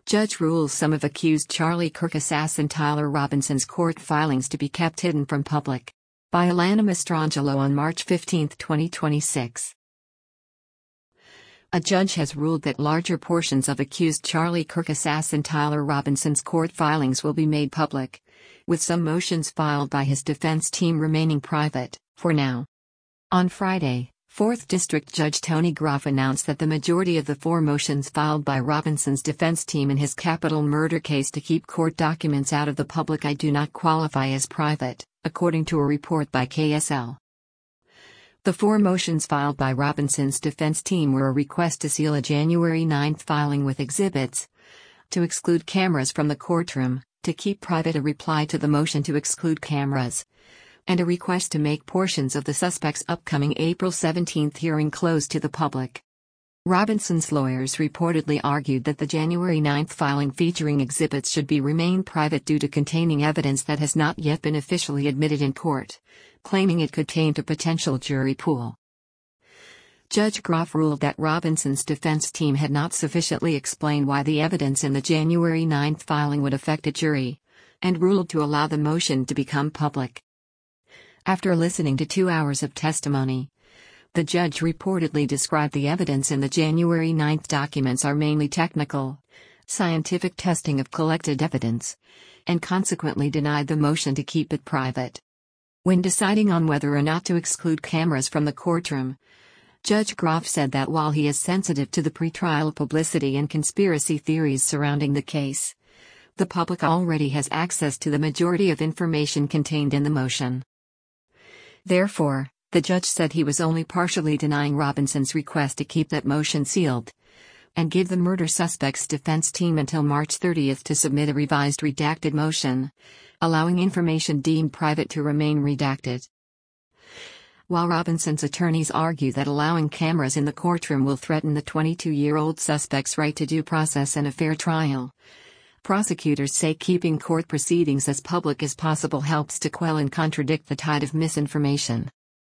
Judge rules some of accused Charlie Kirk assassin Tyler Robinson's court filings to be kept hidden from public. By Alana Mastrangelo on March 15, 2026. A judge has ruled that larger portions of accused Charlie Kirk assassin Tyler Robinson's court filings will be made public, with some motions filed by his defense team remaining private, for now. On Friday, 4th District Judge Tony Groff announced that the majority of the 4 motions filed by Robinson's defense team in his capital murder case to keep court documents out of the public do not qualify as private, according to a report by KSL. The 4 motions filed by Robinson's defense team were a request to seal a January 9 filing with exhibits, to exclude cameras from the courtroom, to keep private a reply to the motion to exclude cameras, and a request to make portions of the suspect's upcoming April 17 hearing closed to the public. Robinson's lawyers reportedly argued that the January 9 filing featuring exhibits should remain private due to containing evidence that has not yet been officially admitted in court, claiming it could taint a potential jury pool. Judge Groff ruled that Robinson's defense team had not sufficiently explained why the evidence in the January 9 filing would affect a jury, and ruled to allow the motion to become public. After listening to 2 hours of testimony, the judge reportedly described the evidence in the January 9 documents are mainly technical, scientific testing of collected evidence, and consequently denied the motion to keep it private. When deciding on whether or not to exclude cameras from the courtroom, Judge Groff said that while he is sensitive to the pretrial publicity and conspiracy theories surrounding the case, the public already has access to the majority of information contained in the motion. Therefore, the judge said he was only partially denying Robinson's request to keep that motion sealed, and give the murder suspect's defense team until March 30 to submit a revised redacted motion, allowing information deemed private to remain redacted. While Robinson's attorneys argue that allowing cameras in the courtroom will threaten the 22-year-old suspect's right to due process and a fair trial, prosecutors say keeping court proceedings as public as possible helps to quell and contradict the tide of misinformation.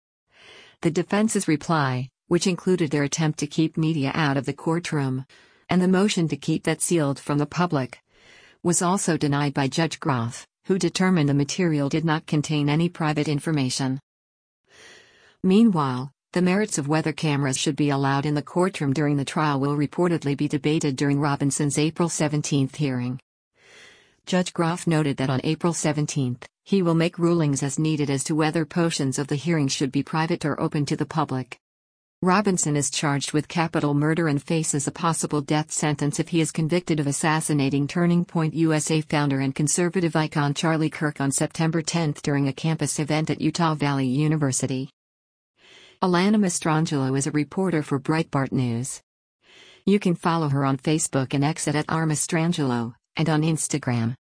The defense's reply, which included their attempt to keep media out of the courtroom, and the motion to keep that sealed from the public, was also denied by Judge Groff, who determined the material did not contain any private information. Meanwhile, the merits of whether cameras should be allowed in the courtroom during the trial will reportedly be debated during Robinson's April 17 hearing. Judge Groff noted that on April 17, he will make rulings as needed as to whether portions of the hearing should be private or open to the public. Robinson is charged with capital murder and faces a possible death sentence if he is convicted of assassinating Turning Point USA founder and conservative icon Charlie Kirk on September 10 during a campus event at Utah Valley University. Alana Mastrangelo is a reporter for Breitbart News. You can follow her on Facebook and X at @rmastrangelo, and on Instagram.